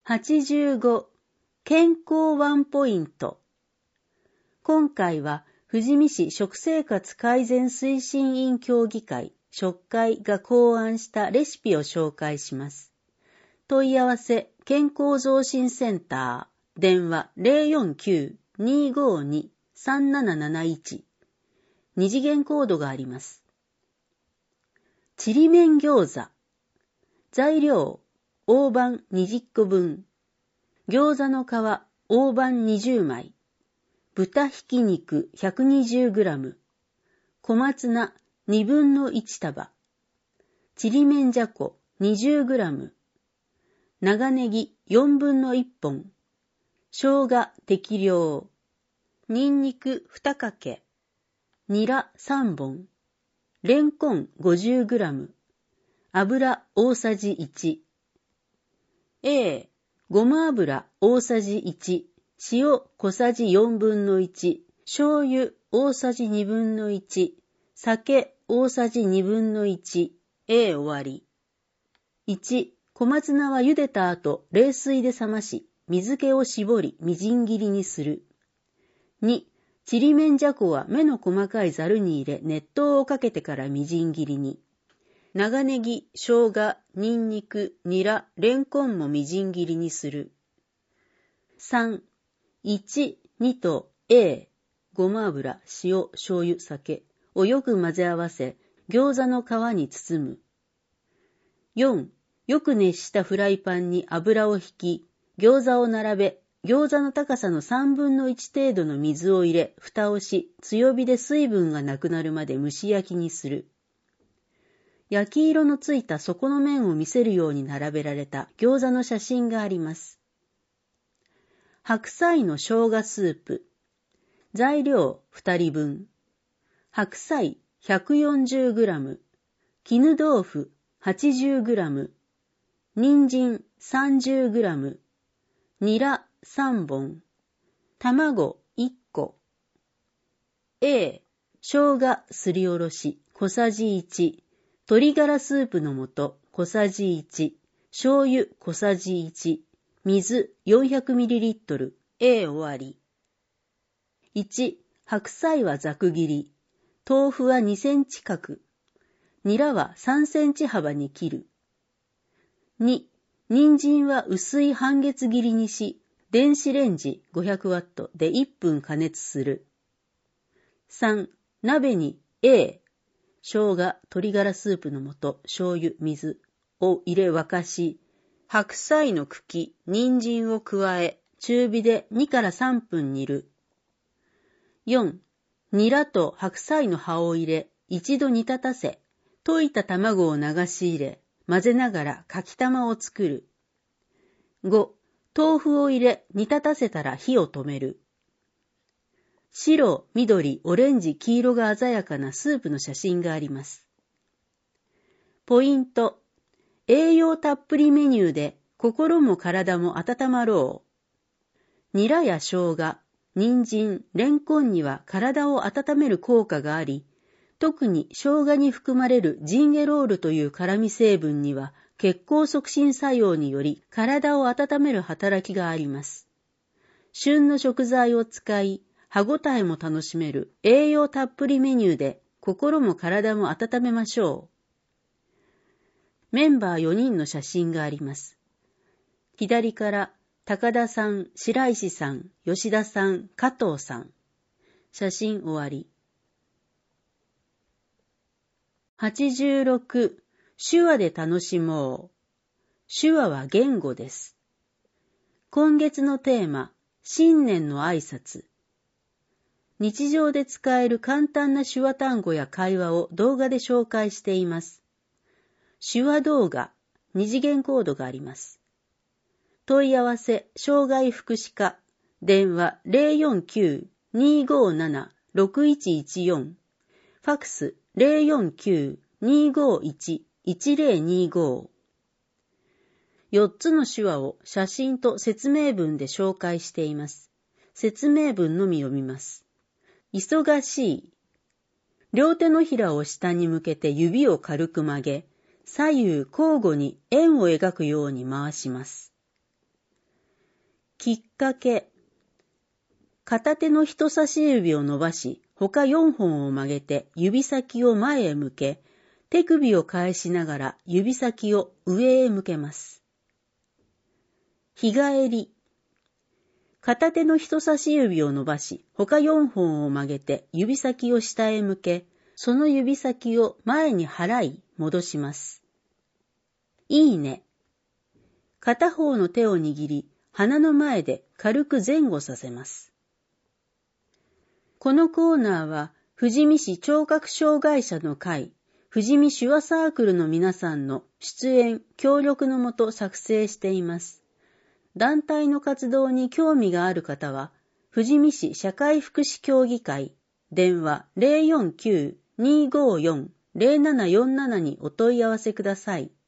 85、健康ワンポイント。今回は富士見市食生活改善推進委員協議会食会が考案したレシピを紹介します。問い合わせ健康増進センター、電話 049-252-3771。二次元コードがあります。ちりめん餃子。材料、大判20個分。餃子の皮、大判20枚。豚ひき肉 120g。小松菜2分の1束。ちりめんじゃこ 20g。長ネギ4分の1本。生姜適量。にんにく2かけ。ニラ3本。レンコン 50g。油大さじ1。ごま油大さじ1。塩小さじ4分の1。醤油大さじ2分の1。酒大さじ2分の1。終わり。1、小松菜は茹でた後、冷水で冷まし、水気を絞り、みじん切りにする。2、ちりめんじゃこは目の細かいざるに入れ、熱湯をかけてからみじん切りに。長ネギ、生姜、にんにく、ニラ、レンコンもみじん切りにする。3、1、2と ごま油、塩、醤油、酒をよく混ぜ合わせ、餃子の皮に包む。4、よく熱したフライパンに油を引き、餃子を並べ、餃子の高さの3分の1程度の水を入れ、蓋をし、強火で水分がなくなるまで蒸し焼きにする。焼き色のついた底の面を見せるように並べられた餃子の写真があります。白菜の生姜スープ。材料2人分。白菜 140g。絹豆腐 80g。人参 30g。ニラ3本。卵1個。生姜すりおろし小さじ1。鶏ガラスープの素小さじ1。醤油小さじ1。水 400ml。終わり。1、白菜はざく切り。豆腐は2センチ角。ニラは3センチ幅に切る。2、人参は薄い半月切りにし、電子レンジ 500W で1分加熱する。3、鍋に生姜、鶏ガラスープの素、醤油、水を入れ沸かし、白菜の茎、人参を加え、中火で2から3分煮る。4、ニラと白菜の葉を入れ、一度煮立たせ、溶いた卵を流し入れ、混ぜながらかきたまを作る。5、豆腐を入れ、煮立たせたら火を止める。白、緑、オレンジ、黄色が鮮やかなスープの写真があります。ポイント。栄養たっぷりメニューで心も体も温まろう。ニラや生姜、人参、レンコンには体を温める効果があり、特に生姜に含まれるジンゲロールという辛味成分には血行促進作用により体を温める働きがあります。旬の食材を使い、歯ごたえも楽しめる栄養たっぷりメニューで心も体も温めましょう。メンバー4人の写真があります。左から高田さん、白石さん、吉田さん、加藤さん。写真終わり。86、手話で楽しもう。手話は言語です。今月のテーマ、新年の挨拶。日常で使える簡単な手話単語や会話を動画で紹介しています。手話動画、二次元コードがあります。問い合わせ、障害福祉課、電話 049-257-6114、ファクス 049-251-1025。4つの手話を写真と説明文で紹介しています。説明文のみ読みます。忙しい。両手のひらを下に向けて指を軽く曲げ、左右交互に円を描くように回します。 きっかけ。片手の人差し指を伸ばし、他4本を曲げて指先を前へ向け、手首を返しながら指先を上へ向けます。日帰り。片手の人差し指を伸ばし、他4本を曲げて指先を下へ向け、その指先を前に払い戻します。いいね。片方の手を握り、鼻の前で軽く前後させます。このコーナーは、富士見市聴覚障害者の会、富士見手話サークルの皆さんの出演、協力のもと作成しています。団体の活動に興味がある方は、富士見市社会福祉協議会、電話 049-254-0747 にお問い合わせください。